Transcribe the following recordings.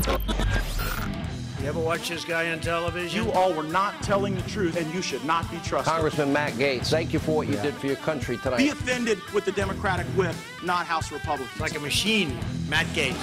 You ever watch this guy on television? You all were not telling the truth, and you should not be trusted. Congressman Matt Gaetz, thank you for what you did for your country tonight. Be offended with the Democratic whip, not House Republicans. Like a machine, Matt Gaetz.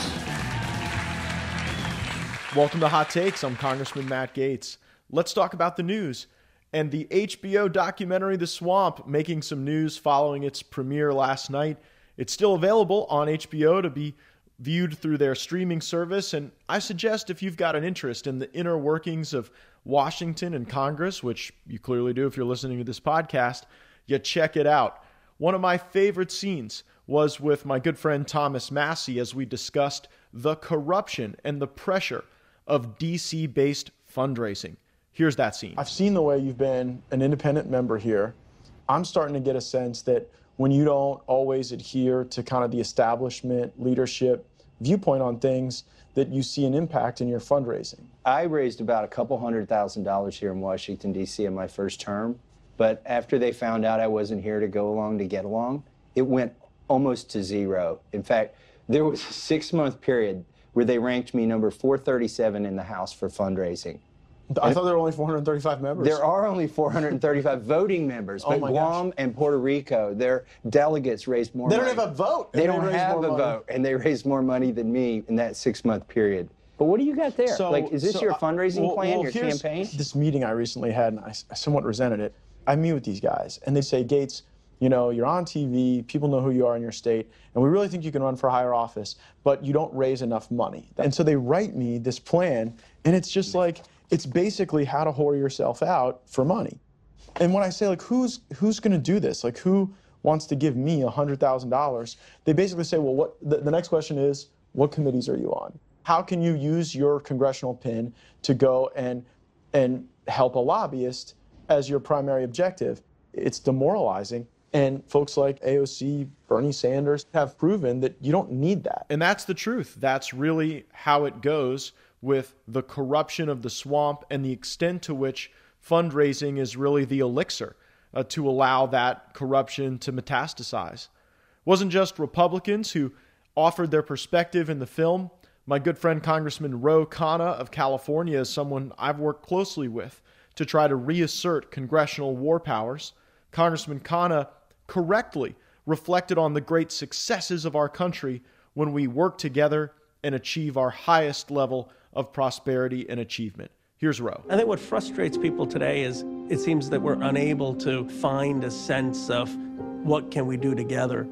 Welcome to Hot Takes. I'm Congressman Matt Gaetz. Let's talk about the news. And the HBO documentary The Swamp making some news following its premiere last night. It's still available on HBO to be viewed through their streaming service, and I suggest if you've got an interest in the inner workings of Washington and Congress, which you clearly do if you're listening to this podcast, you check it out. One of my favorite scenes was with my good friend Thomas Massie as we discussed the corruption and the pressure of DC-based fundraising. Here's that scene. I've seen the way you've been an independent member here. I'm starting to get a sense that when you don't always adhere to kind of the establishment leadership viewpoint on things, that you see an impact in your fundraising. I raised about $200,000 here in Washington, D.C. in my first term, but after they found out I wasn't here to go along to get along, it went almost to zero. In fact, there was a 6-month period where they ranked me number 437 in the House for fundraising. I thought there were only 435 members. There are only 435 voting members, but Guam and Puerto Rico, their delegates raised more money. They don't have a vote. They don't have a vote, and they raised more money than me in that 6-month period. But what do you got there? Is this your fundraising plan, your campaign? This meeting I recently had, and I somewhat resented it. I meet with these guys, and they say, Gaetz, you know, you're on TV, people know who you are in your state, and we really think you can run for higher office, but you don't raise enough money. And so they write me this plan, and it's just like, it's basically how to whore yourself out for money. And when I say, like, who's going to do this? Like, who wants to give me $100,000? They basically say, well, what? The next question is, what committees are you on? How can you use your congressional pin to go and help a lobbyist as your primary objective? It's demoralizing. And folks like AOC, Bernie Sanders have proven that you don't need that. And that's the truth. That's really how it goes with the corruption of the swamp and the extent to which fundraising is really the elixir to allow that corruption to metastasize. It wasn't just Republicans who offered their perspective in the film. My good friend Congressman Ro Khanna of California is someone I've worked closely with to try to reassert congressional war powers. Congressman Khanna correctly reflected on the great successes of our country when we work together and achieve our highest level of prosperity and achievement. Here's Ro. I think what frustrates people today is it seems that we're unable to find a sense of what can we do together.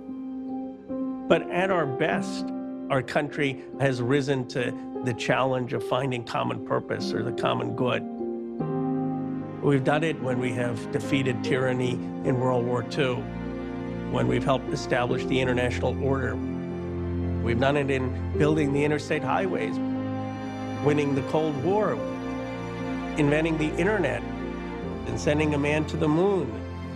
But at our best, our country has risen to the challenge of finding common purpose or the common good. We've done it when we have defeated tyranny in World War II, when we've helped establish the international order. We've done it in building the interstate highways, winning the Cold War, inventing the internet, and sending a man to the moon.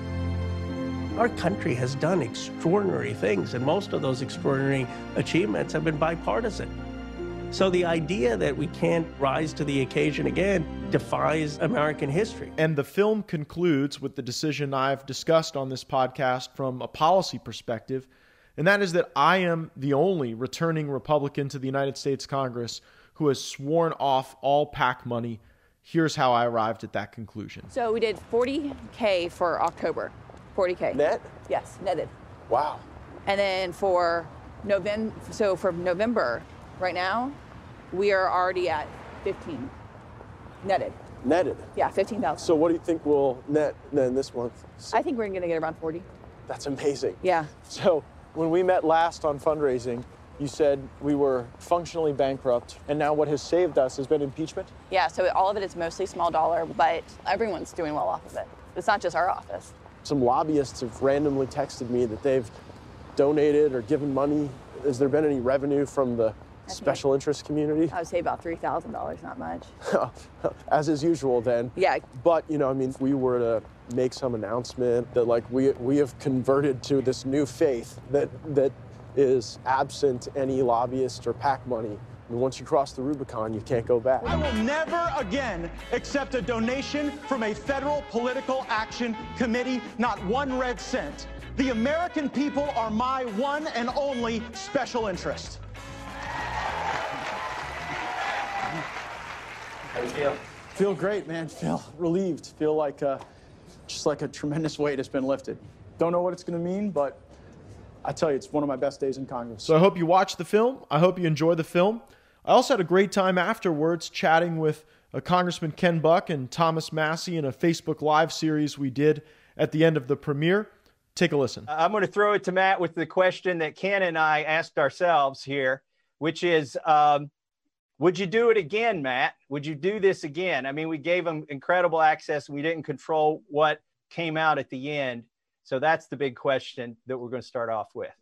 Our country has done extraordinary things, and most of those extraordinary achievements have been bipartisan. So the idea that we can't rise to the occasion again defies American history. And the film concludes with the decision I've discussed on this podcast from a policy perspective, and that is that I am the only returning Republican to the United States Congress who has sworn off all PAC money. Here's how I arrived at that conclusion. So we did $40K for October. $40K. Net? Yes, netted. Wow. And then for November, right now, we are already at 15 netted. Netted? Yeah, 15,000. So what do you think we'll net then this month? I think we're going to get around 40. That's amazing. Yeah. So when we met last on fundraising, you said we were functionally bankrupt, and now what has saved us has been impeachment? Yeah, so all of it is mostly small dollar, but everyone's doing well off of it. It's not just our office. Some lobbyists have randomly texted me that they've donated or given money. Has there been any revenue from the special interest community? I would say about $3,000, not much. As is usual then. Yeah. But, you know, I mean, if we were to make some announcement that, like, we have converted to this new faith that is absent any lobbyist or PAC money, and once you cross the Rubicon, you can't go back. I will never again accept a donation from a federal political action committee, not 1 red cent. The American people are my one and only special interest. you feel? Feel great, man. Feel relieved. Feel like just like a tremendous weight has been lifted. Don't know what it's going to mean, but I tell you, it's one of my best days in Congress. So I hope you watch the film. I hope you enjoy the film. I also had a great time afterwards chatting with Congressman Ken Buck and Thomas Massie in a Facebook Live series we did at the end of the premiere. Take a listen. I'm going to throw it to Matt with the question that Ken and I asked ourselves here, which is, would you do it again, Matt? Would you do this again? I mean, we gave them incredible access. We didn't control what came out at the end. So that's the big question that we're going to start off with.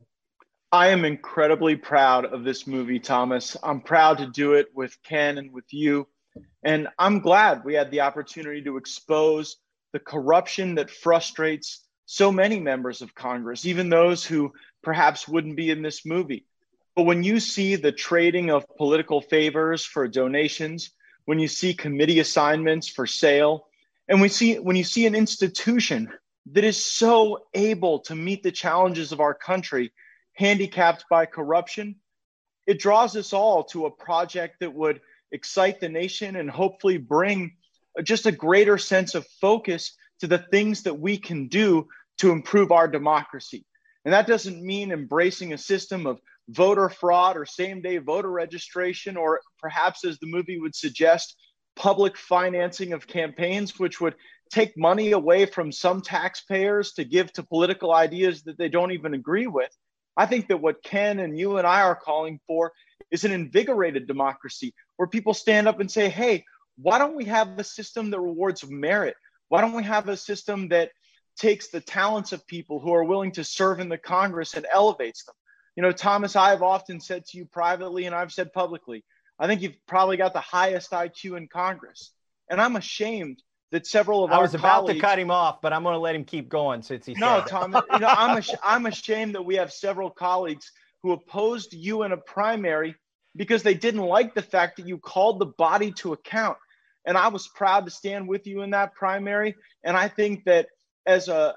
I am incredibly proud of this movie, Thomas. I'm proud to do it with Ken and with you. And I'm glad we had the opportunity to expose the corruption that frustrates so many members of Congress, even those who perhaps wouldn't be in this movie. But when you see the trading of political favors for donations, when you see committee assignments for sale, and when you see an institution that is so able to meet the challenges of our country, handicapped by corruption, it draws us all to a project that would excite the nation and hopefully bring just a greater sense of focus to the things that we can do to improve our democracy. And that doesn't mean embracing a system of voter fraud or same-day voter registration, or perhaps, as the movie would suggest, public financing of campaigns, which would take money away from some taxpayers to give to political ideas that they don't even agree with. I think that what Ken and you and I are calling for is an invigorated democracy where people stand up and say, hey, why don't we have a system that rewards merit? Why don't we have a system that takes the talents of people who are willing to serve in the Congress and elevates them? You know, Thomas, I have often said to you privately, and I've said publicly, I think you've probably got the highest IQ in Congress. And I'm ashamed that several of our colleagues— I was about to cut him off, but I'm going to let him keep going since he said that. No, Thomas, you know, I'm ashamed that we have several colleagues who opposed you in a primary because they didn't like the fact that you called the body to account. And I was proud to stand with you in that primary. And I think that as a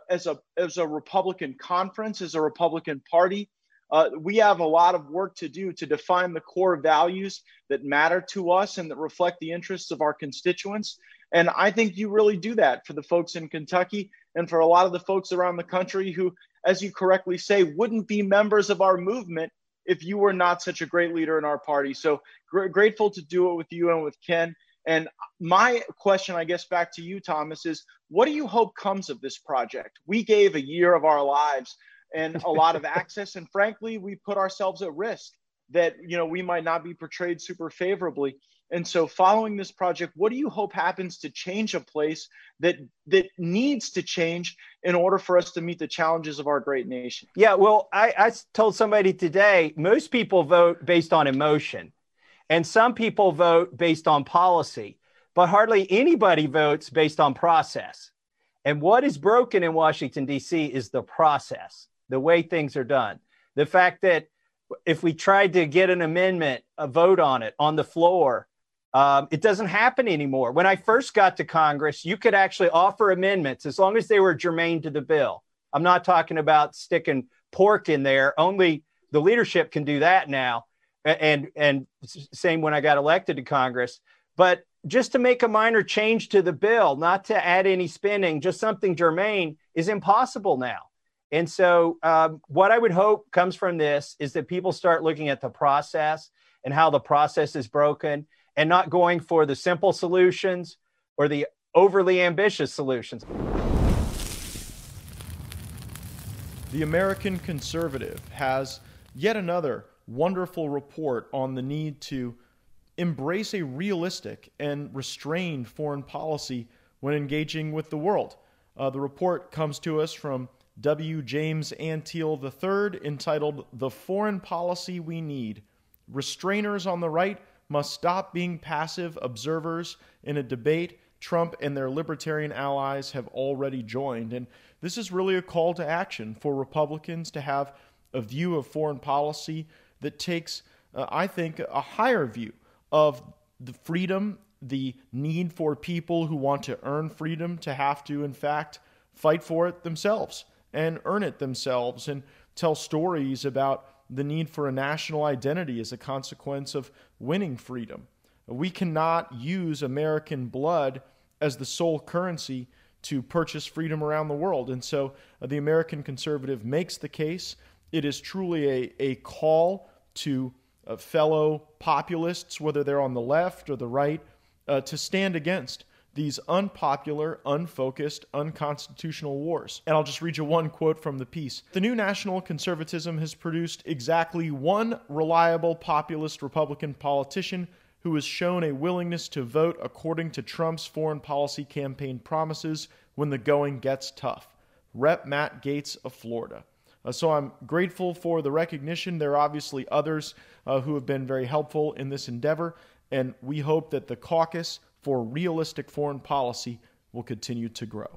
Republican conference, as a Republican Party, we have a lot of work to do to define the core values that matter to us and that reflect the interests of our constituents. And I think you really do that for the folks in Kentucky and for a lot of the folks around the country who, as you correctly say, wouldn't be members of our movement if you were not such a great leader in our party. So grateful to do it with you and with Ken. And my question, I guess, back to you, Thomas, is what do you hope comes of this project? We gave a year of our lives and a lot of access. And frankly, we put ourselves at risk that, you know, we might not be portrayed super favorably. And so following this project, what do you hope happens to change a place that needs to change in order for us to meet the challenges of our great nation? Yeah, well, I told somebody today, most people vote based on emotion, and some people vote based on policy, but hardly anybody votes based on process. And what is broken in Washington, D.C. is the process, the way things are done. The fact that if we tried to get an amendment, a vote on it on the floor, it doesn't happen anymore. When I first got to Congress, you could actually offer amendments as long as they were germane to the bill. I'm not talking about sticking pork in there. Only the leadership can do that now. And same when I got elected to Congress. But just to make a minor change to the bill, not to add any spending, just something germane, is impossible now. And so what I would hope comes from this is that people start looking at the process and how the process is broken, and not going for the simple solutions or the overly ambitious solutions. The American Conservative has yet another wonderful report on the need to embrace a realistic and restrained foreign policy when engaging with the world. The report comes to us from W. James Antiel III, entitled "The Foreign Policy We Need. Restrainers on the right must stop being passive observers in a debate Trump and their libertarian allies have already joined." And this is really a call to action for Republicans to have a view of foreign policy that takes, I think, a higher view of the freedom, the need for people who want to earn freedom to have to, in fact, fight for it themselves and earn it themselves, and tell stories about the need for a national identity as a consequence of winning freedom. We cannot use American blood as the sole currency to purchase freedom around the world. And so the American conservative makes the case. It is truly a call to fellow populists, whether they're on the left or the right, to stand against these unpopular, unfocused, unconstitutional wars. And I'll just read you one quote from the piece. The new national conservatism has produced exactly one reliable populist Republican politician who has shown a willingness to vote according to Trump's foreign policy campaign promises when the going gets tough. Rep. Matt Gaetz of Florida. So I'm grateful for the recognition. There are obviously others who have been very helpful in this endeavor, and we hope that the caucus for realistic foreign policy will continue to grow.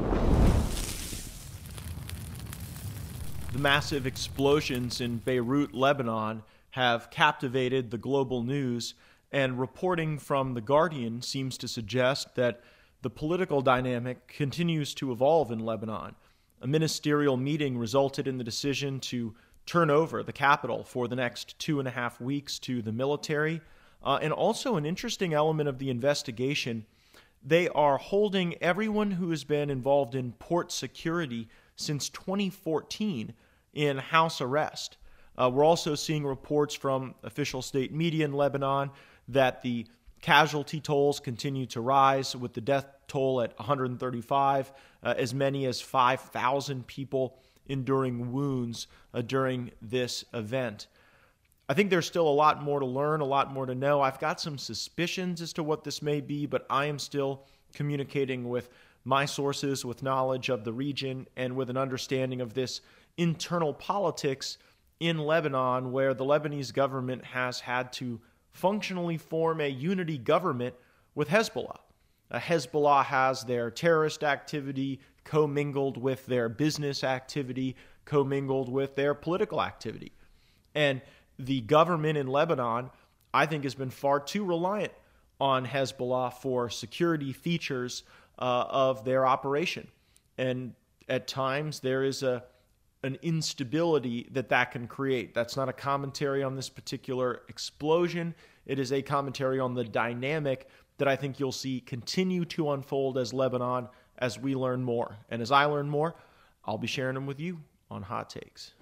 The massive explosions in Beirut, Lebanon, have captivated the global news, and reporting from The Guardian seems to suggest that the political dynamic continues to evolve in Lebanon. A ministerial meeting resulted in the decision to turn over the capital for the next 2.5 weeks to the military. And also an interesting element of the investigation, they are holding everyone who has been involved in port security since 2014 in house arrest. We're also seeing reports from official state media in Lebanon that the casualty tolls continue to rise, with the death toll at 135, as many as 5,000 people enduring wounds during this event. I think there's still a lot more to learn, a lot more to know. I've got some suspicions as to what this may be, but I am still communicating with my sources, with knowledge of the region, and with an understanding of this internal politics in Lebanon, where the Lebanese government has had to functionally form a unity government with Hezbollah. Hezbollah has their terrorist activity commingled with their business activity, commingled with their political activity. And the government in Lebanon, I think, has been far too reliant on Hezbollah for security features of their operation. And at times there is an instability that can create. That's not a commentary on this particular explosion. It is a commentary on the dynamic that I think you'll see continue to unfold as Lebanon as we learn more. And as I learn more, I'll be sharing them with you on Hot Takes.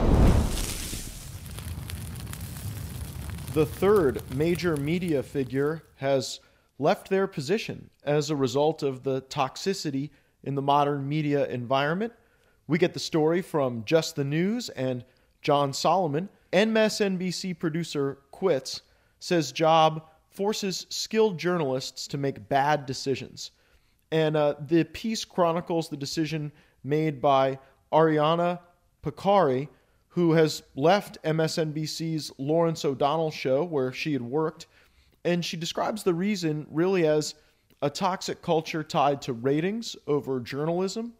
The third major media figure has left their position as a result of the toxicity in the modern media environment. We get the story from Just the News and John Solomon. MSNBC producer quits, says job forces skilled journalists to make bad decisions. And the piece chronicles the decision made by Ariana Picari, who has left MSNBC's Lawrence O'Donnell show where she had worked. And she describes the reason really as a toxic culture tied to ratings over journalism,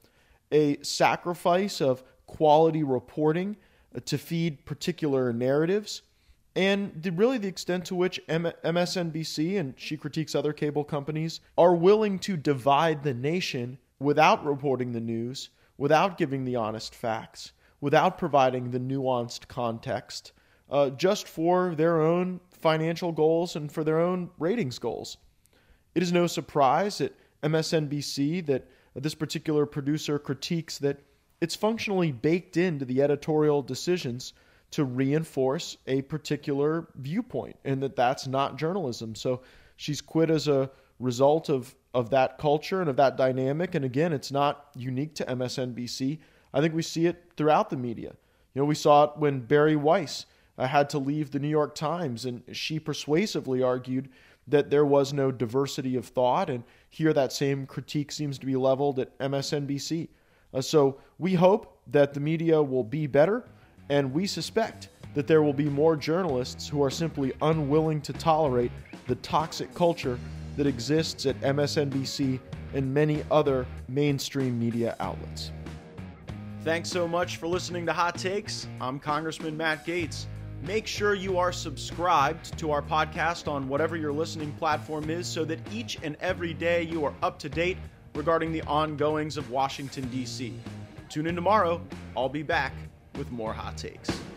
a sacrifice of quality reporting to feed particular narratives, and really the extent to which MSNBC, and she critiques other cable companies, are willing to divide the nation without reporting the news, without giving the honest facts, without providing the nuanced context, just for their own financial goals and for their own ratings goals. It is no surprise at MSNBC that this particular producer critiques that it's functionally baked into the editorial decisions to reinforce a particular viewpoint, and that's not journalism. So she's quit as a result of that culture and of that dynamic. And again, it's not unique to MSNBC. I think we see it throughout the media. You know, we saw it when Barry Weiss had to leave the New York Times, and she persuasively argued that there was no diversity of thought, and here that same critique seems to be leveled at MSNBC. So we hope that the media will be better, and we suspect that there will be more journalists who are simply unwilling to tolerate the toxic culture that exists at MSNBC and many other mainstream media outlets. Thanks so much for listening to Hot Takes. I'm Congressman Matt Gaetz. Make sure you are subscribed to our podcast on whatever your listening platform is so that each and every day you are up to date regarding the ongoings of Washington, D.C. Tune in tomorrow. I'll be back with more Hot Takes.